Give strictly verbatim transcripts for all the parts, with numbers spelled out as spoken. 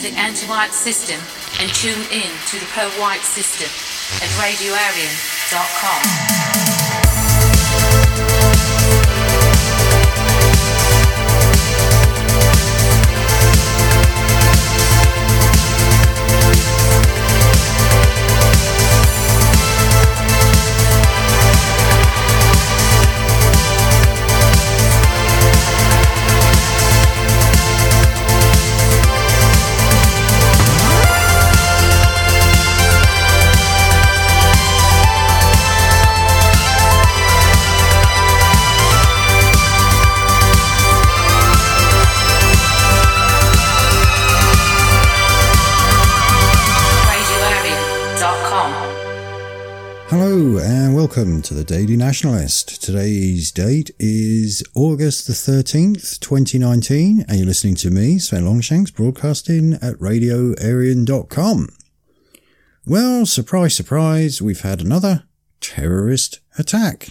the anti-white system and tune in to the pro-white system at radio arian dot com. Hello and welcome to the Daily Nationalist. Today's date is August the thirteenth, twenty nineteen, and you're listening to me, Sven Longshanks, broadcasting at radio arian dot com. Well, surprise, surprise, we've had another terrorist attack.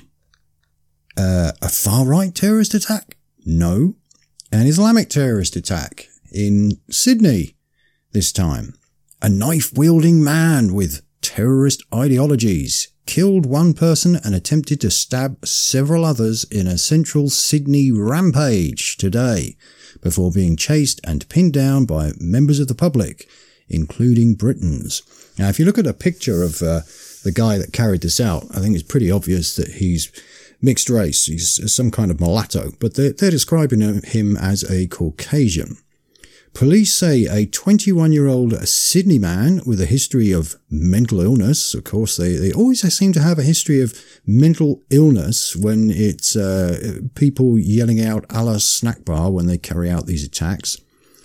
Uh, a far-right terrorist attack? No. An Islamic terrorist attack in Sydney this time. A knife-wielding man with terrorist ideologies killed one person and attempted to stab several others in a central Sydney rampage today, before being chased and pinned down by members of the public, including Britons. Now, if you look at a picture of uh, the guy that carried this out, I think it's pretty obvious that he's mixed race. He's some kind of mulatto, but they're, they're describing him as a Caucasian. Police say a twenty-one-year-old Sydney man with a history of mental illness, of course they, they always seem to have a history of mental illness when it's uh, people yelling out Allah snack bar when they carry out these attacks.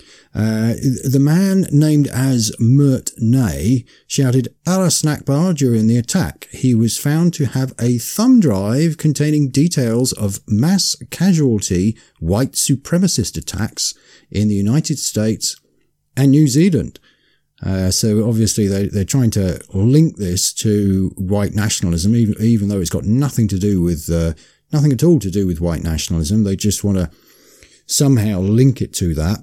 Uh, the man named as Mert Nay shouted Allah snack bar during the attack. He was found to have a thumb drive containing details of mass casualty white supremacist attacks in the United States and New Zealand. Uh, so obviously they, they're trying to link this to white nationalism, even, even though it's got nothing to do with, uh, nothing at all to do with white nationalism. They just want to somehow link it to that.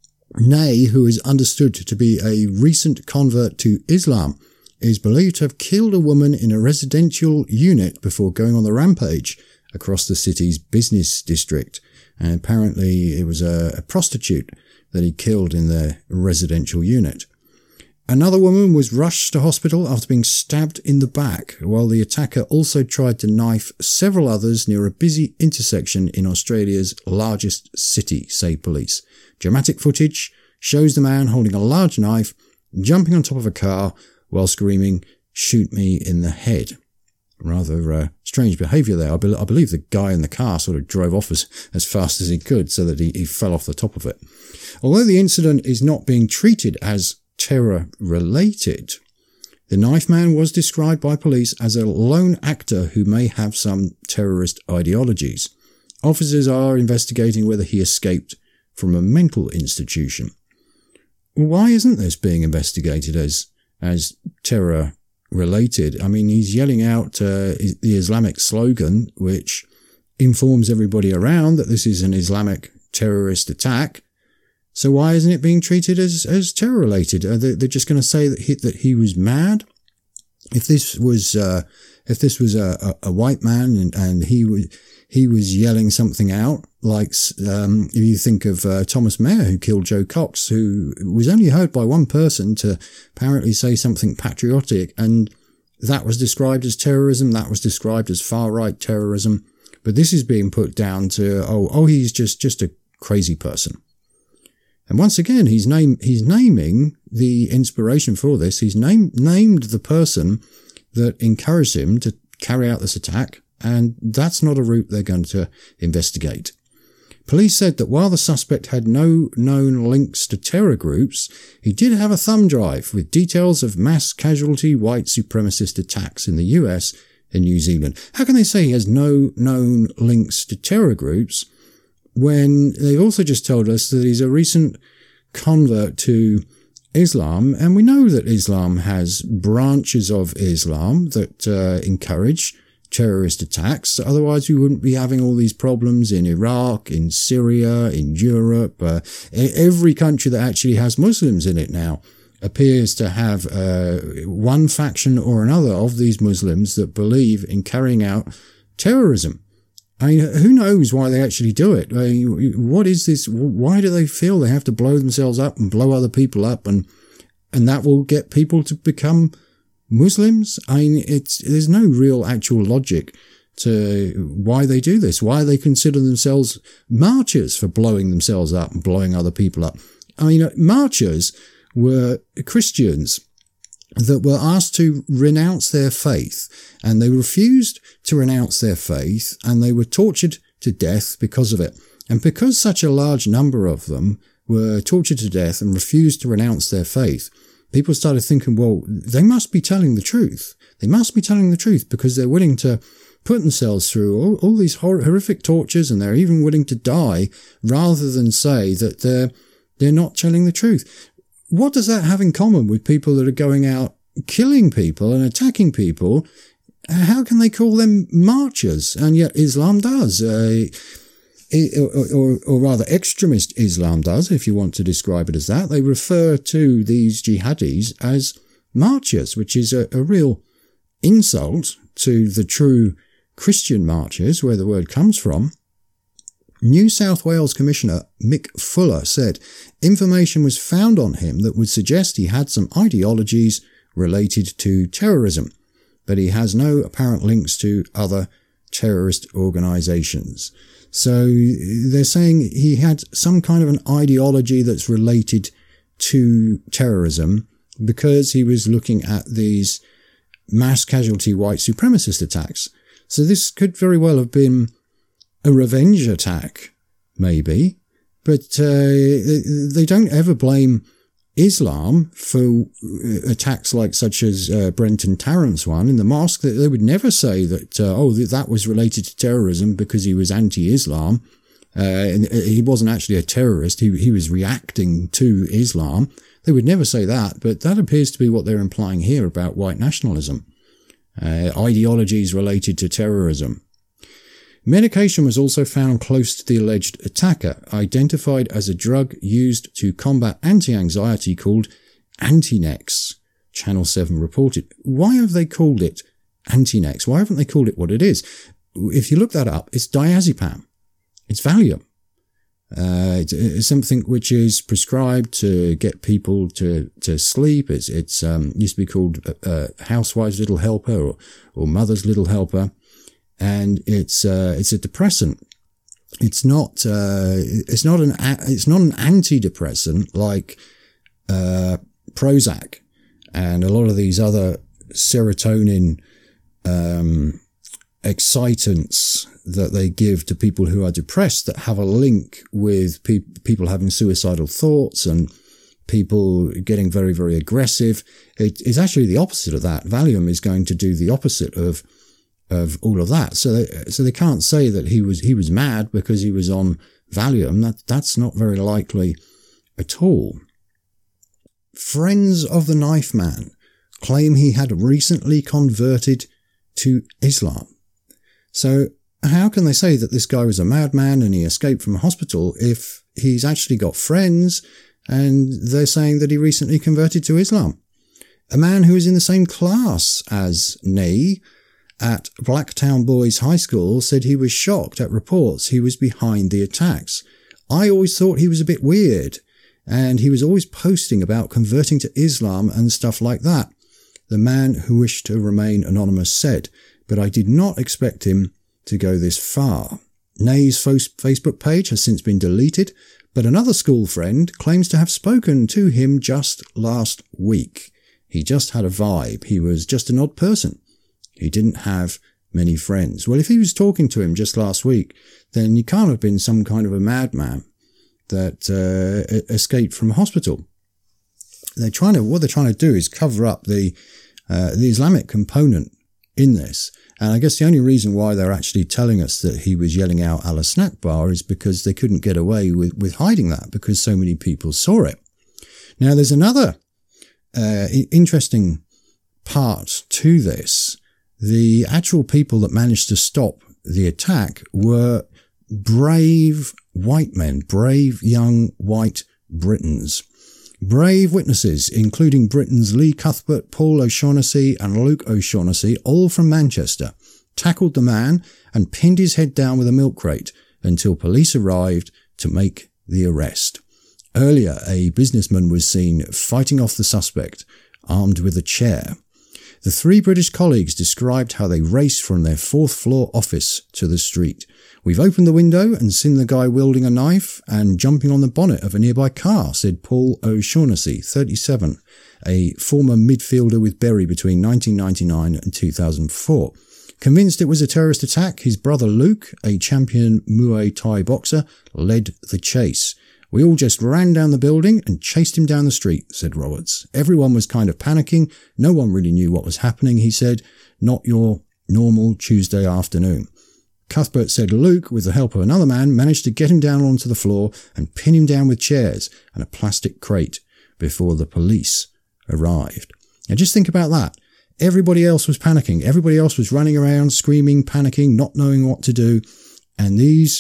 Nay, who is understood to be a recent convert to Islam, is believed to have killed a woman in a residential unit before going on the rampage across the city's business district. And apparently it was a, a prostitute that he killed in the residential unit. Another woman was rushed to hospital after being stabbed in the back, while the attacker also tried to knife several others near a busy intersection in Australia's largest city, say police. Dramatic footage shows the man holding a large knife, jumping on top of a car while screaming, "Shoot me in the head." Rather uh, strange behaviour there. I, be- I believe the guy in the car sort of drove off as, as fast as he could so that he, he fell off the top of it. Although the incident is not being treated as terror-related, the knife man was described by police as a lone actor who may have some terrorist ideologies. Officers are investigating whether he escaped from a mental institution. Why isn't this being investigated as as terror related? I mean, he's yelling out uh, the Islamic slogan, which informs everybody around that this is an Islamic terrorist attack. So why isn't it being treated as as terror related? Are they, they're just going to say that he, that he was mad? If this was uh, if this was a, a, a white man and, and he was he was yelling something out, like um, if you think of uh, Thomas Mayer, who killed Joe Cox, who was only heard by one person to apparently say something patriotic, and that was described as terrorism, that was described as far-right terrorism. But this is being put down to, oh, oh, he's just, just a crazy person. And once again, he's name, he's naming the inspiration for this. He's name, named the person that encouraged him to carry out this attack, and that's not a route they're going to investigate. Police said that while the suspect had no known links to terror groups, he did have a thumb drive with details of mass casualty white supremacist attacks in the U S and New Zealand. How can they say he has no known links to terror groups when they've also just told us that he's a recent convert to Islam, and we know that Islam has branches of Islam that uh, encourage terrorist attacks. Otherwise, we wouldn't be having all these problems in Iraq, in Syria, in Europe. Uh, every country that actually has Muslims in it now appears to have uh, one faction or another of these Muslims that believe in carrying out terrorism. I mean, who knows why they actually do it? I mean, what is this? Why do they feel they have to blow themselves up and blow other people up, and and that will get people to become Muslims? I mean, it's there's no real actual logic to why they do this. Why they consider themselves martyrs for blowing themselves up and blowing other people up. I mean, martyrs were Christians that were asked to renounce their faith, and they refused to renounce their faith, and they were tortured to death because of it. And because such a large number of them were tortured to death and refused to renounce their faith, people started thinking, well, they must be telling the truth. They must be telling the truth because they're willing to put themselves through all, all these hor- horrific tortures, and they're even willing to die rather than say that they're, they're not telling the truth. What does that have in common with people that are going out killing people and attacking people? How can they call them martyrs? And yet Islam does, uh, or, or, or rather extremist Islam does, if you want to describe it as that. They refer to these jihadis as martyrs, which is a, a real insult to the true Christian martyrs, where the word comes from. New South Wales Commissioner Mick Fuller said information was found on him that would suggest he had some ideologies related to terrorism, but he has no apparent links to other terrorist organisations. So they're saying he had some kind of an ideology that's related to terrorism because he was looking at these mass casualty white supremacist attacks. So this could very well have been a revenge attack, maybe, but uh, they don't ever blame Islam for attacks like such as uh, Brenton Tarrant's one in the mosque. They would never say that, uh, oh, that was related to terrorism because he was anti-Islam. Uh, and he wasn't actually a terrorist. He, he was reacting to Islam. They would never say that, but that appears to be what they're implying here about white nationalism. Uh, ideologies related to terrorism. Medication was also found close to the alleged attacker, identified as a drug used to combat anti-anxiety called Antinex, Channel seven reported. Why have they called it Antinex? Why haven't they called it what it is? If you look that up, it's diazepam. It's Valium. Uh, it's, it's something which is prescribed to get people to, to sleep. It's, it's, um, used to be called, uh, Housewife's Little Helper or, or Mother's Little Helper. And it's, uh, it's a depressant. It's not, uh, it's not an, it's not an antidepressant like, uh, Prozac and a lot of these other serotonin, um, excitants that they give to people who are depressed that have a link with pe- people having suicidal thoughts and people getting very, very aggressive. It is actually the opposite of that. Valium is going to do the opposite of of all of that. So they, so they can't say that he was he was mad because he was on Valium. That that's not very likely at all. Friends of the Knife Man claim he had recently converted to Islam. So how can they say that this guy was a madman and he escaped from a hospital if he's actually got friends and they're saying that he recently converted to Islam? A man who was in the same class as Ney at Blacktown Boys High School said he was shocked at reports he was behind the attacks. I always thought he was a bit weird, and he was always posting about converting to Islam and stuff like that. The man who wished to remain anonymous said, but I did not expect him to go this far. Ney's Facebook page has since been deleted, but another school friend claims to have spoken to him just last week. He just had a vibe. He was just an odd person. He didn't have many friends. Well, if he was talking to him just last week, then he can't have been some kind of a madman that uh, escaped from a hospital. They're trying to, what they're trying to do is cover up the uh, the Islamic component in this. And I guess the only reason why they're actually telling us that he was yelling out Allah Snackbar is because they couldn't get away with, with hiding that because so many people saw it. Now, there's another uh, interesting part to this. the actual people that managed to stop the attack were brave white men, brave young white Britons. Brave witnesses, including Britain's Lee Cuthbert, Paul O'Shaughnessy and Luke O'Shaughnessy, all from Manchester, tackled the man and pinned his head down with a milk crate until police arrived to make the arrest. Earlier, a businessman was seen fighting off the suspect, armed with a chair. The three British colleagues described how they raced from their fourth floor office to the street. We've opened the window and seen the guy wielding a knife and jumping on the bonnet of a nearby car, said Paul O'Shaughnessy, thirty-seven, a former midfielder with Bury between nineteen ninety-nine and two thousand four. Convinced it was a terrorist attack, his brother Luke, a champion Muay Thai boxer, led the chase. We all just ran down the building and chased him down the street, said Roberts. Everyone was kind of panicking. No one really knew what was happening, he said. Not your normal Tuesday afternoon. Cuthbert said Luke, with the help of another man, managed to get him down onto the floor and pin him down with chairs and a plastic crate before the police arrived. Now just think about that. Everybody else was panicking. Everybody else was running around, screaming, panicking, not knowing what to do. And these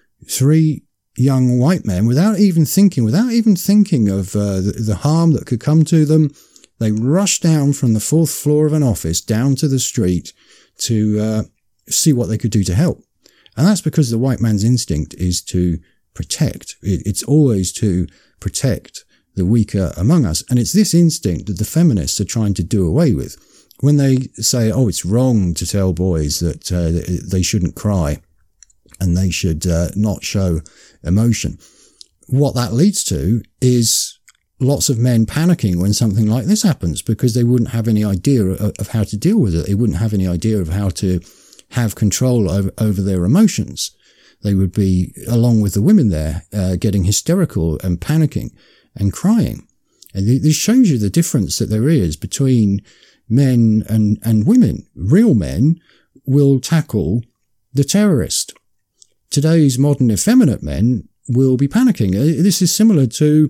three young white men, without even thinking, without even thinking of uh, the, the harm that could come to them, they rushed down from the fourth floor of an office down to the street to uh, see what they could do to help. And that's because the white man's instinct is to protect. It, it's always to protect the weaker among us. And it's this instinct that the feminists are trying to do away with. When they say, oh, it's wrong to tell boys that uh, they shouldn't cry and they should uh, not show emotion, what that leads to is lots of men panicking when something like this happens, because they wouldn't have any idea of, of how to deal with it. They wouldn't have any idea of how to have control over, over their emotions. They would be, along with the women there, uh, getting hysterical and panicking and crying. And this shows you the difference that there is between men and, and women. Real men will tackle the terrorist. Today's modern effeminate men will be panicking. This is similar to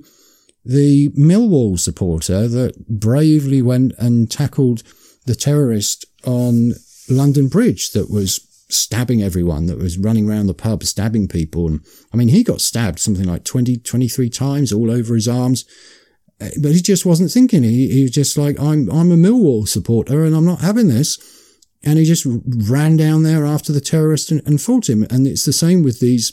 the Millwall supporter that bravely went and tackled the terrorist on London Bridge that was stabbing everyone, that was running around the pub stabbing people. And I mean, he got stabbed something like twenty, twenty-three times all over his arms. But he just wasn't thinking. He, he was just like, I'm, I'm a Millwall supporter and I'm not having this. And he just ran down there after the terrorist and, and fought him. And it's the same with these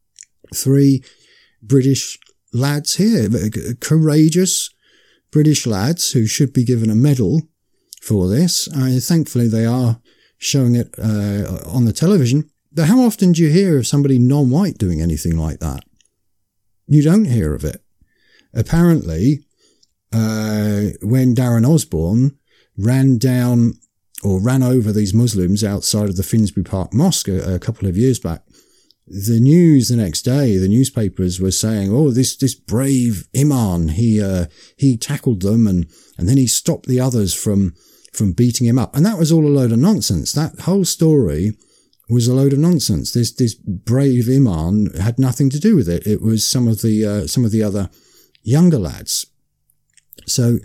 three British lads here, courageous British lads who should be given a medal for this. Uh, thankfully, they are showing it uh, on the television. But how often do you hear of somebody non-white doing anything like that? You don't hear of it. Apparently, uh, when Darren Osborne ran down or ran over these Muslims outside of the Finsbury Park Mosque a, a couple of years back, the news the next day, the newspapers were saying, oh, this, this brave Imam, he, uh, he tackled them and, and then he stopped the others from, from beating him up. And that was all a load of nonsense. That whole story was a load of nonsense. This, this brave Imam had nothing to do with it. It was some of the, uh, some of the other younger lads. So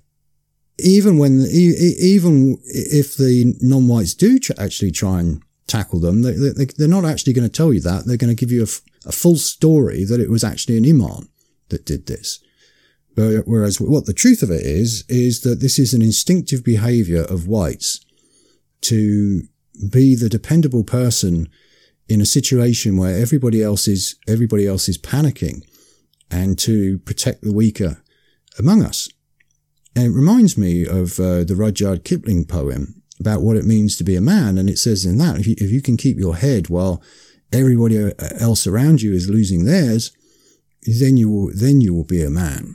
even when, even if the non-whites do actually try and tackle them, they, they, they're not actually going to tell you that. They're going to give you a, a full story that it was actually an imam that did this. But, whereas what the truth of it is, is that this is an instinctive behavior of whites to be the dependable person in a situation where everybody else is, everybody else is panicking, and to protect the weaker among us. And it reminds me of uh, the Rudyard Kipling poem about what it means to be a man. And it says in that, if you, if you can keep your head while everybody else around you is losing theirs, then you will, then you will be a man.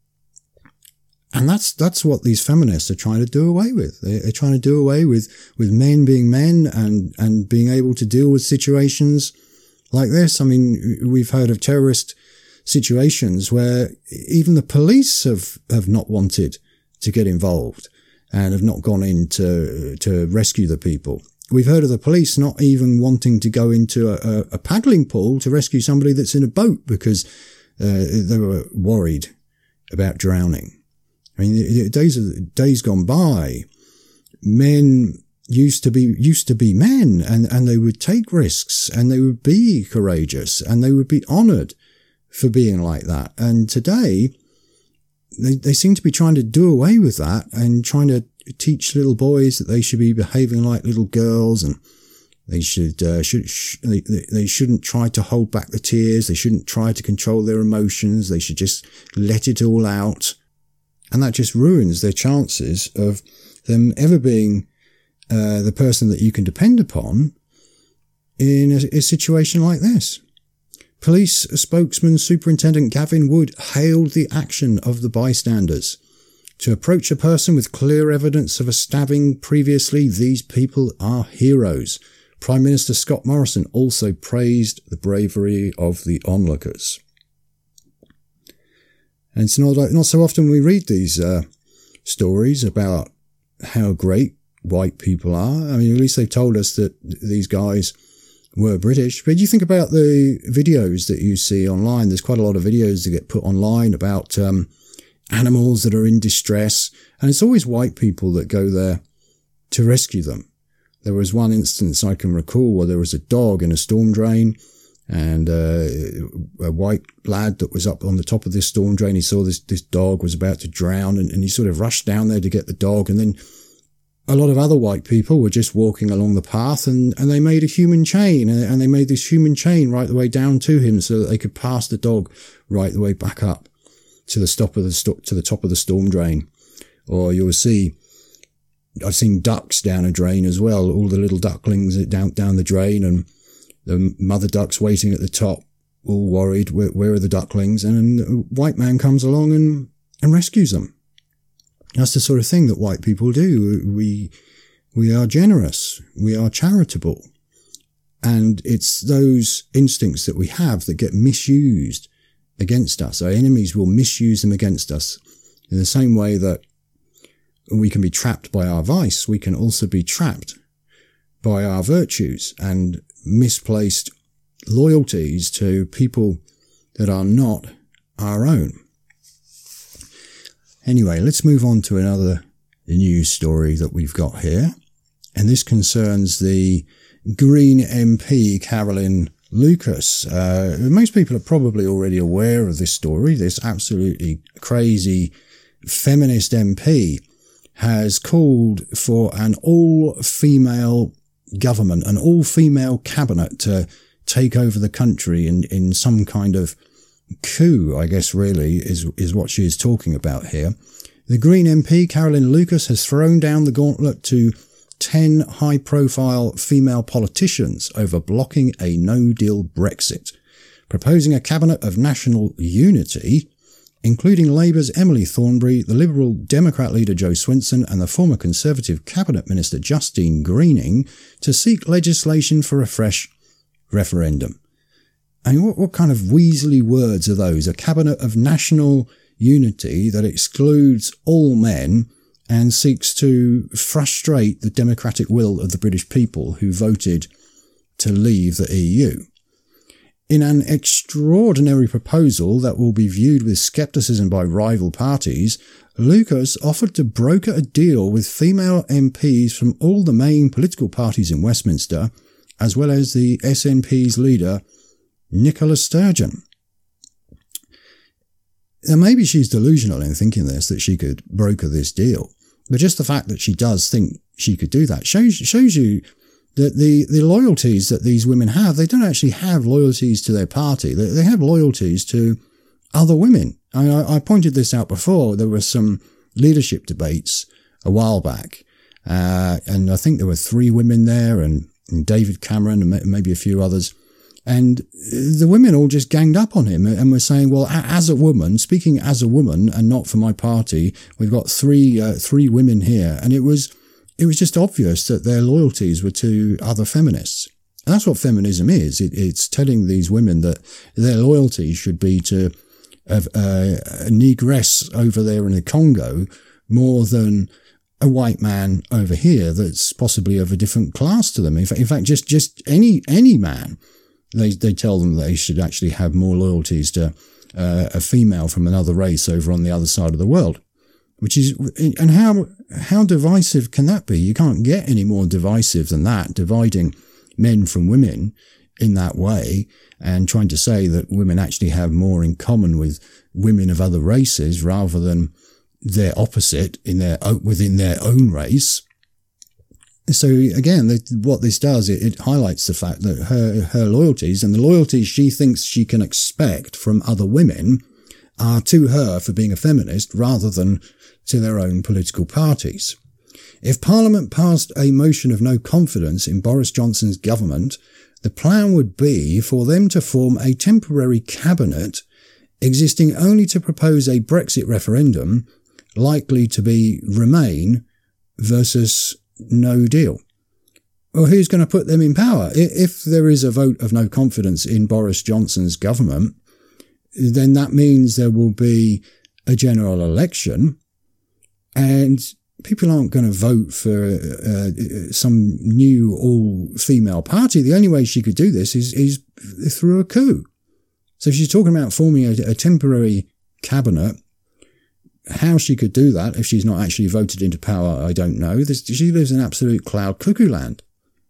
And that's, that's what these feminists are trying to do away with. They're, they're trying to do away with, with men being men and, and being able to deal with situations like this. I mean, we've heard of terrorist situations where even the police have, have not wanted to get involved and have not gone in to, to rescue the people. We've heard of the police not even wanting to go into a, a paddling pool to rescue somebody that's in a boat because uh, they were worried about drowning. I mean, days days gone by, men used to be used to be men, and, and they would take risks, and they would be courageous, and they would be honoured for being like that. And today, they they seem to be trying to do away with that and trying to teach little boys that they should be behaving like little girls, and they should uh, should sh- they, they shouldn't try to hold back the tears. They shouldn't try to control their emotions. They should just let it all out, and that just ruins their chances of them ever being Uh, the person that you can depend upon in a, a situation like this. Police spokesman Superintendent Gavin Wood hailed the action of the bystanders. To approach a person with clear evidence of a stabbing previously, these people are heroes. Prime Minister Scott Morrison also praised the bravery of the onlookers. And it's not, not so often we read these uh, stories about how great white people are. I mean, at least they've told us that these guys were British. But you think about the videos that you see online. There's quite a lot of videos that get put online about um, animals that are in distress. And it's always white people that go there to rescue them. There was one instance I can recall where there was a dog in a storm drain, and uh, a white lad that was up on the top of this storm drain, he saw this, this dog was about to drown, and, and he sort of rushed down there to get the dog. And then a lot of other white people were just walking along the path, and, and they made a human chain, and, and they made this human chain right the way down to him so that they could pass the dog right the way back up to the stop of the st- to the top of the storm drain. Or you'll see, I've seen ducks down a drain as well, all the little ducklings down down the drain, and the mother ducks waiting at the top, all worried, where, where are the ducklings? And a white man comes along and, and rescues them. That's the sort of thing that white people do. We, we are generous. We are charitable. And it's those instincts that we have that get misused against us. Our enemies will misuse them against us. In the same way that we can be trapped by our vice, we can also be trapped by our virtues and misplaced loyalties to people that are not our own. Anyway, let's move on to another news story that we've got here. And this concerns the Green M P, Carolyn Lucas. Uh, most people are probably already aware of this story. This absolutely crazy feminist M P has called for an all-female government, an all-female cabinet to take over the country in, in some kind of coup, I guess really is is what she is talking about here. The Green M P, Carolyn Lucas, has thrown down the gauntlet to ten high-profile female politicians over blocking a no-deal Brexit, proposing a cabinet of national unity, including Labour's Emily Thornberry, the Liberal Democrat leader Jo Swinson, and the former Conservative Cabinet Minister Justine Greening, to seek legislation for a fresh referendum. I mean, what, what kind of weaselly words are those? A cabinet of national unity that excludes all men and seeks to frustrate the democratic will of the British people who voted to leave the E U. In an extraordinary proposal that will be viewed with scepticism by rival parties, Lucas offered to broker a deal with female M Ps from all the main political parties in Westminster, as well as the S N P's leader, Nicola Sturgeon. Now, maybe she's delusional in thinking this, that she could broker this deal. But just the fact that she does think she could do that shows, shows you that the, the loyalties that these women have, they don't actually have loyalties to their party. They, they have loyalties to other women. I, I pointed this out before. There were some leadership debates a while back. Uh, and I think there were three women there, and, and David Cameron and maybe a few others. And the women all just ganged up on him and were saying, well, as a woman, speaking as a woman and not for my party, we've got three, uh, three women here. And it was, it was just obvious that their loyalties were to other feminists. And that's what feminism is. It, it's telling these women that their loyalty should be to a, a, a negress over there in the Congo more than a white man over here that's possibly of a different class to them. In fact, in fact just, just any, any man. They they tell them they should actually have more loyalties to uh, a female from another race over on the other side of the world. which is, and how, how divisive can that be? You can't get any more divisive than that, dividing men from women in that way and trying to say that women actually have more in common with women of other races rather than their opposite in their, within their own race. So again, what this does, it, it highlights the fact that her, her loyalties and the loyalties she thinks she can expect from other women are to her for being a feminist rather than to their own political parties. If Parliament passed a motion of no confidence in Boris Johnson's government, the plan would be for them to form a temporary cabinet existing only to propose a Brexit referendum likely to be Remain versus no deal. Well, who's going to put them in power? If there is a vote of no confidence in Boris Johnson's government, then that means there will be a general election and people aren't going to vote for uh, some new all-female party. The only way she could do this is, is through a coup. So if she's talking about forming a, a temporary cabinet, how she could do that if she's not actually voted into power, I don't know. This, she lives in absolute cloud cuckoo land.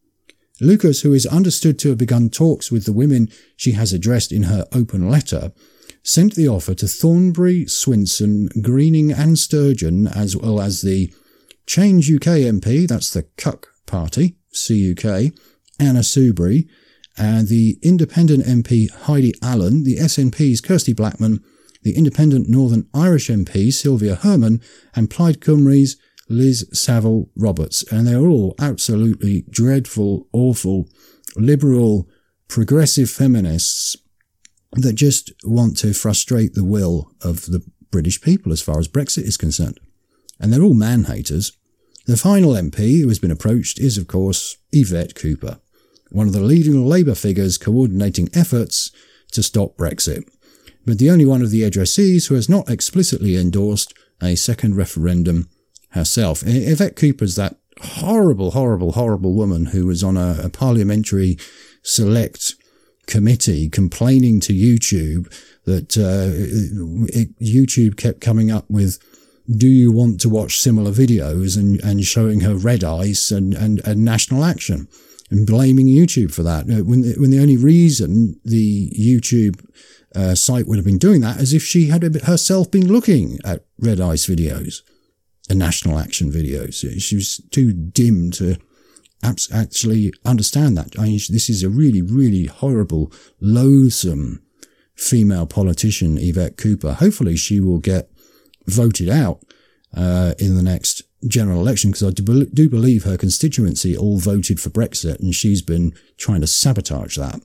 Lucas, who is understood to have begun talks with the women she has addressed in her open letter, sent the offer to Thornbury, Swinson, Greening and Sturgeon, as well as the Change U K M P, that's the C U C party, C U K, Anna Soubry, and the Independent M P Heidi Allen, the S N P's Kirsty Blackman, the Independent Northern Irish M P Sylvia Herman, and Plaid Cymru's Liz Saville Roberts. And they're all absolutely dreadful, awful, liberal, progressive feminists that just want to frustrate the will of the British people as far as Brexit is concerned. And they're all man-haters. The final M P who has been approached is, of course, Yvette Cooper, one of the leading Labour figures coordinating efforts to stop Brexit, but the only one of the addressees who has not explicitly endorsed a second referendum herself. Yvette Cooper's that horrible, horrible, horrible woman who was on a, a parliamentary select committee complaining to YouTube that uh, it, YouTube kept coming up with, do you want to watch similar videos, and, and showing her Red Ice and, and, and National Action and blaming YouTube for that. When, when the only reason the YouTube uh, site would have been doing that is if she had herself been looking at Red Ice videos and National Action videos. She was too dim to actually understand that. I mean, this is a really, really horrible, loathsome female politician, Yvette Cooper. Hopefully she will get voted out uh, in the next general election, because I do, do believe her constituency all voted for Brexit and she's been trying to sabotage that.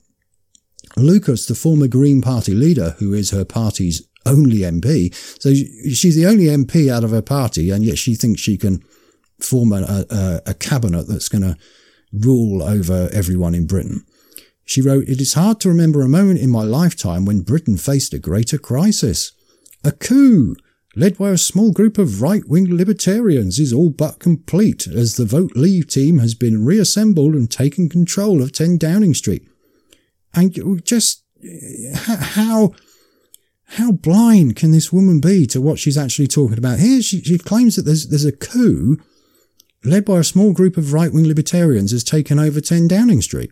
Lucas, the former Green Party leader, who is her party's only M P, so she's the only M P out of her party, and yet she thinks she can form a, a, a cabinet that's going to rule over everyone in Britain. She wrote, "It is hard to remember a moment in my lifetime when Britain faced a greater crisis. A coup, led by a small group of right-wing libertarians, is all but complete, as the Vote Leave team has been reassembled and taken control of ten Downing Street." And just how how blind can this woman be to what she's actually talking about here? She, she claims that there's there's a coup led by a small group of right-wing libertarians has taken over ten Downing Street.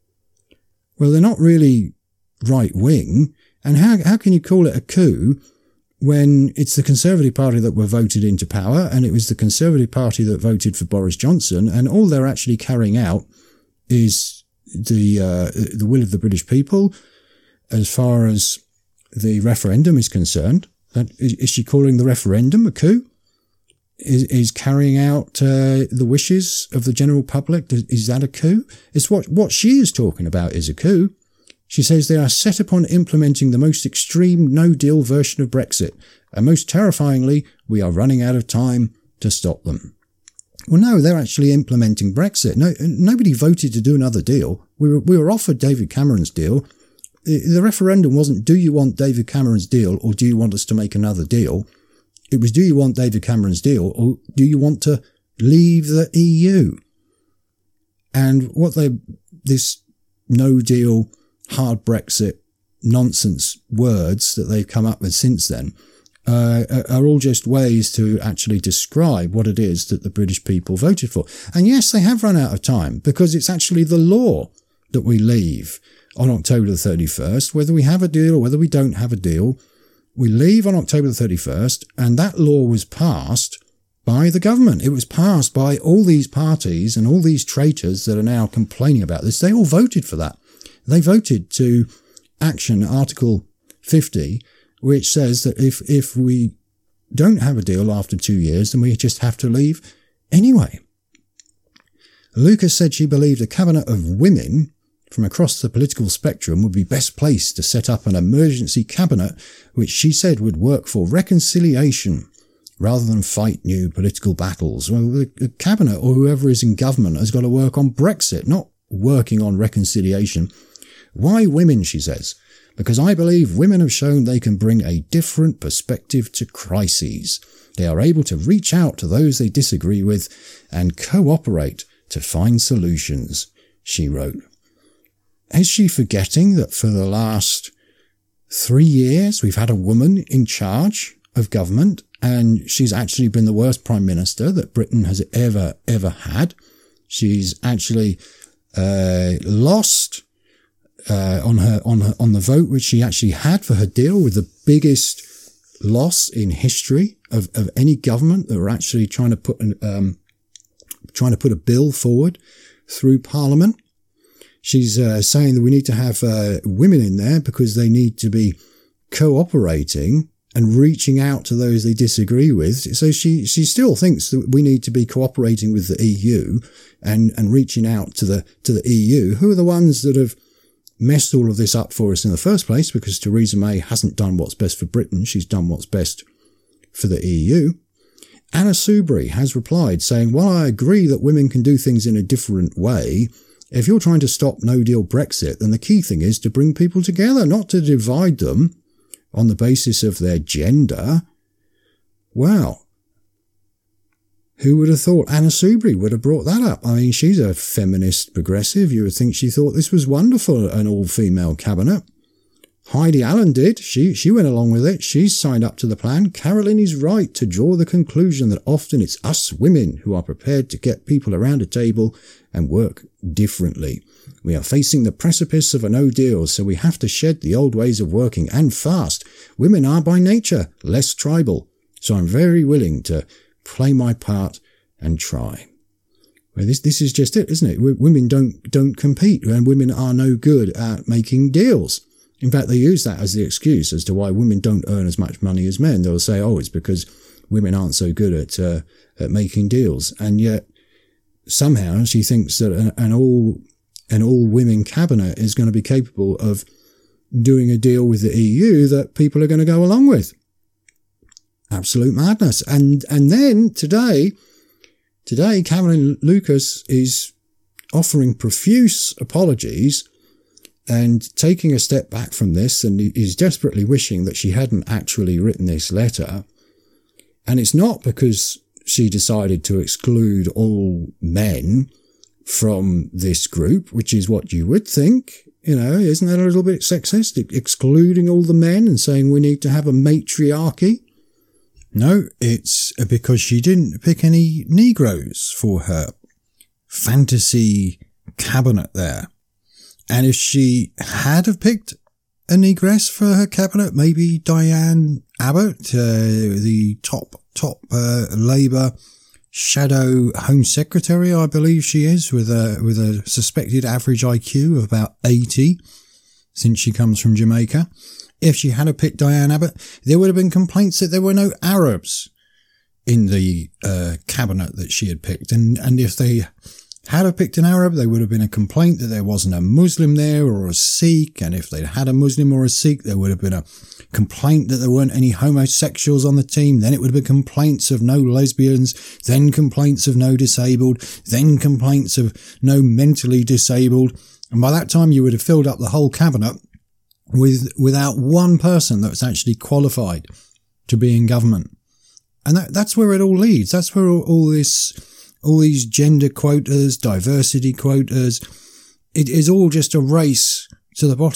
Well, they're not really right-wing, and how how can you call it a coup when it's the Conservative Party that were voted into power, and it was the Conservative Party that voted for Boris Johnson, and all they're actually carrying out is the uh, the will of the British people as far as the referendum is concerned. That, is, is she calling the referendum a coup? Is, is carrying out uh, the wishes of the general public? Is that a coup? It's what, what she is talking about is a coup. She says they are set upon implementing the most extreme no-deal version of Brexit, and most terrifyingly, we are running out of time to stop them. Well, no, they're actually implementing Brexit. No, nobody voted to do another deal. We were, we were offered David Cameron's deal. The referendum wasn't, do you want David Cameron's deal, or do you want us to make another deal? It was, do you want David Cameron's deal, or do you want to leave the E U? And what they, this no deal, hard Brexit nonsense words that they've come up with since then uh, are all just ways to actually describe what it is that the British people voted for. And yes, they have run out of time, because it's actually the law that we leave on October the thirty-first, whether we have a deal or whether we don't have a deal. We leave on October the thirty-first, and that law was passed by the government. It was passed by all these parties and all these traitors that are now complaining about this. They all voted for that. They voted to action Article fifty, which says that if, if we don't have a deal after two years, then we just have to leave anyway. Lucas said she believed a cabinet of women from across the political spectrum would be best placed to set up an emergency cabinet, which she said would work for reconciliation rather than fight new political battles. Well, the cabinet, or whoever is in government, has got to work on Brexit, not working on reconciliation. Why women, she says? Because I believe women have shown they can bring a different perspective to crises. They are able to reach out to those they disagree with and cooperate to find solutions, she wrote. Is she forgetting that for the last three years we've had a woman in charge of government, and she's actually been the worst Prime Minister that Britain has ever, ever had? She's actually uh, lost uh, on her on her, on the vote which she actually had for her deal, with the biggest loss in history of, of any government that were actually trying to put an, um, trying to put a bill forward through Parliament. She's uh, saying that we need to have uh, women in there because they need to be cooperating and reaching out to those they disagree with. So she, she still thinks that we need to be cooperating with the E U and, and reaching out to the, to the E U, who are the ones that have messed all of this up for us in the first place, because Theresa May hasn't done what's best for Britain. She's done what's best for the E U. Anna Soubry has replied saying, while I agree that women can do things in a different way, if you're trying to stop no-deal Brexit, then the key thing is to bring people together, not to divide them on the basis of their gender. Wow. Who would have thought Anna Soubry would have brought that up? I mean, she's a feminist progressive. You would think she thought this was wonderful, an all-female cabinet. Heidi Allen did. She she went along with it. She's signed up to the plan. Caroline is right to draw the conclusion that often it's us women who are prepared to get people around a table and work differently. We are facing the precipice of a no deal, so we have to shed the old ways of working, and fast. Women are by nature less tribal, so I'm very willing to play my part and try. Well, this this is just it, isn't it? Women don't don't compete, and women are no good at making deals. In fact, they use that as the excuse as to why women don't earn as much money as men. They'll say, oh, it's because women aren't so good at uh, at making deals. And yet, somehow, she thinks that an, an all an all-women cabinet is going to be capable of doing a deal with the E U that people are going to go along with. Absolute madness. And and then, today, today, Caroline Lucas is offering profuse apologies and taking a step back from this, and is desperately wishing that she hadn't actually written this letter. And it's not because she decided to exclude all men from this group, which is what you would think. You know, isn't that a little bit sexist? Excluding all the men and saying we need to have a matriarchy? No, it's because she didn't pick any Negroes for her fantasy cabinet there. And if she had have picked a negress for her cabinet, maybe Diane Abbott, uh, the top, top, uh, Labour shadow Home Secretary, I believe she is, with a, with a suspected average I Q of about eighty, since she comes from Jamaica. If she had have picked Diane Abbott, there would have been complaints that there were no Arabs in the, uh, cabinet that she had picked. And, and if they had have picked an Arab, there would have been a complaint that there wasn't a Muslim there or a Sikh. And if they'd had a Muslim or a Sikh, there would have been a complaint that there weren't any homosexuals on the team. Then it would have been complaints of no lesbians, then complaints of no disabled, then complaints of no mentally disabled. And by that time, you would have filled up the whole cabinet with without one person that was actually qualified to be in government. And that, that's where it all leads. That's where all, all this, all these gender quotas, diversity quotas, it is all just a race to the bottom.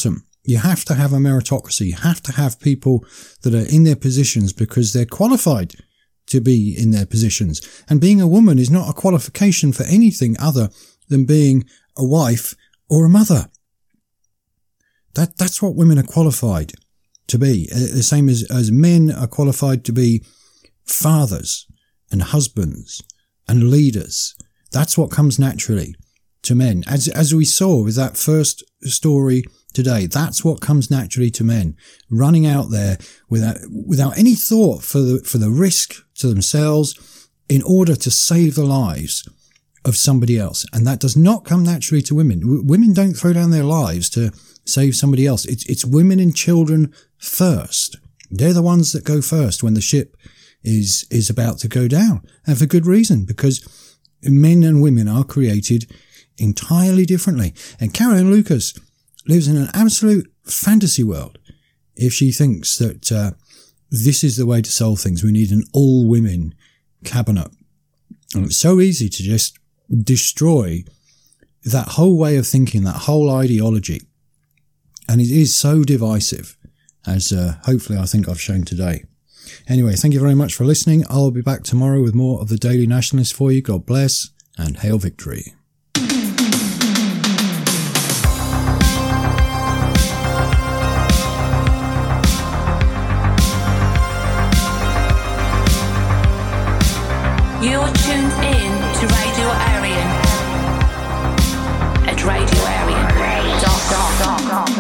You have to have a meritocracy. You have to have people that are in their positions because they're qualified to be in their positions. And being a woman is not a qualification for anything other than being a wife or a mother. That, that's what women are qualified to be. The same as, as men are qualified to be fathers and husbands and leaders. That's what comes naturally to men. As, as we saw with that first story today, that's what comes naturally to men, running out there without, without any thought for the, for the risk to themselves in order to save the lives of somebody else. And that does not come naturally to women. W- women don't throw down their lives to save somebody else. It's, it's women and children first. They're the ones that go first when the ship is, is about to go down. And for good reason, because men and women are created entirely differently. And Caroline Lucas lives in an absolute fantasy world if she thinks that uh, this is the way to solve things. We need an all-women cabinet. And it's so easy to just destroy that whole way of thinking, that whole ideology. And it is so divisive, as uh, hopefully I think I've shown today. Anyway, thank you very much for listening. I'll be back tomorrow with more of the Daily Nationalist for you. God bless and hail victory. You're tuned in to Radio Arian at radio arian dot com.